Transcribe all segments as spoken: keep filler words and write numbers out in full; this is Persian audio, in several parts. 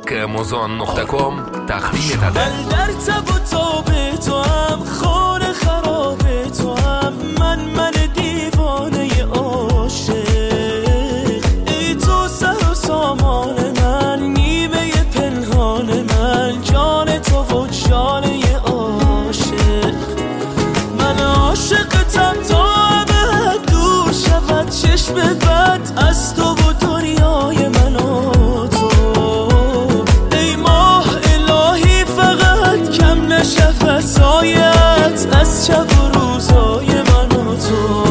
که امازون نقطه کام تقدیم داده. من در تب و تاب تو هم، خانه خراب تو هم، من من دیوانه عاشق. ای تو سر و سامان من، نیمه پنهان من، جان تو و جانه عاشق. من عاشقتم تا ابد دور شود چشم بد از تو و دنیای من و تو. ای ماه الهی فقط کم نشه فضایت از شب و روزای من و تو.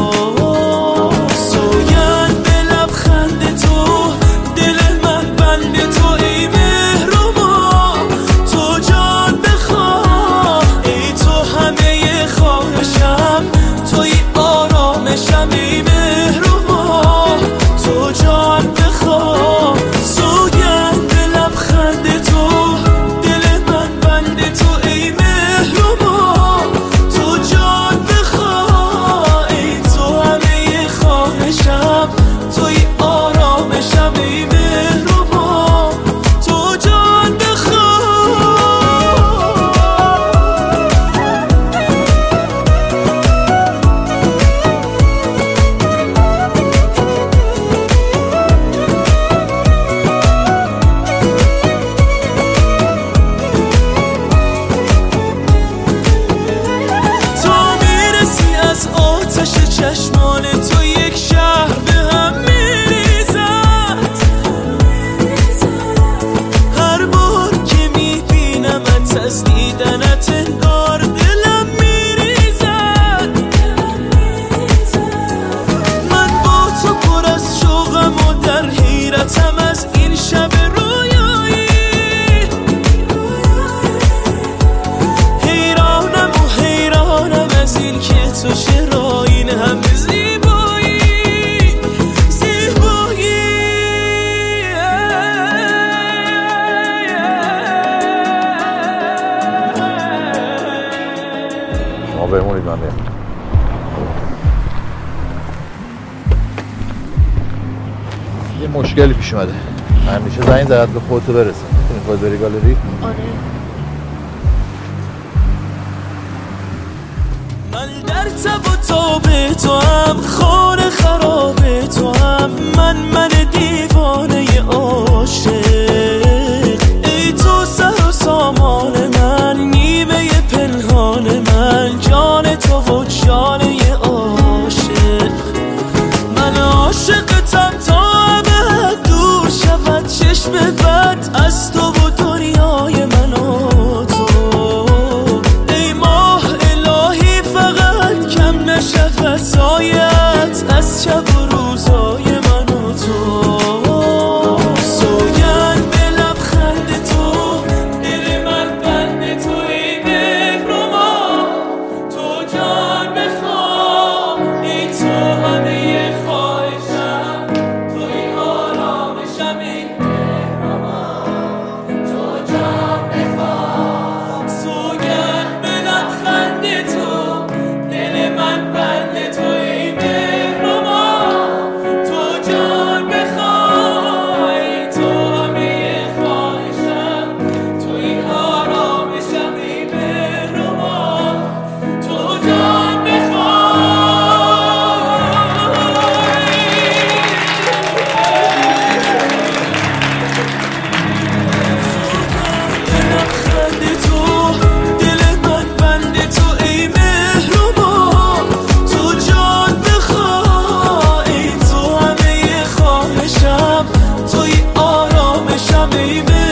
سوگند به لبخند تو، دل من بند تو. ای مهربا تو جان بخواه، ای تو همه خواهشم، توی آرامشم. ای مهربا تو جان بخواه، سوگند به لبخند تو، دل من بند تو. ای مهربا تو جان بخواه، ای تو همه خواهشم، توی آرامشم. ای مهربا تو جان بخواه. تا میرسی از آتش چشمان تو، یک شهر به هم میریزد. هر بار که میبینمت از دیدنت انگار دلم میریزد. من با تو پر از شوقم و در حیرتم از این شب رویایی. حیرانم و حیرانم از این که تو چرا این همه زیبایی زیبایی. شما بمونید من بیم. یه مشکلی پیش اومده. همیشه زنگ زدت به خودتو برسه. میتونی خود بری گالری؟ آره. من در تب و تاب تو هم، خانه خراب تو هم، من من دیوانه عاشق. ای تو سر و سامان من، نیمه پنهان من، جان تو و جانه عاشق. من عاشقتم تا ابد دور شود چشم بد از تو و دنیای من و تو. ای ماه الهی فقط کم نشه فضایت از شب و روزای من و تو. سوگند به لبخند تو، دل من بند تو. ای مهربا تو جان بخواه، ای تو همه خواهشم، توی آرامشم. ای مهربا تو جان بخواه، سوگند به لبخند تو، دل من بند تو. ای مهربا تو جان بخواه، ای تو همه خواهشم، توی آرامشم. ای مهربا تو جان بخواه. لبخند تو، دل من بند تو. ای مهربا تو جان بخواه، ای تو همه خواهشم، توی آرامشم. ای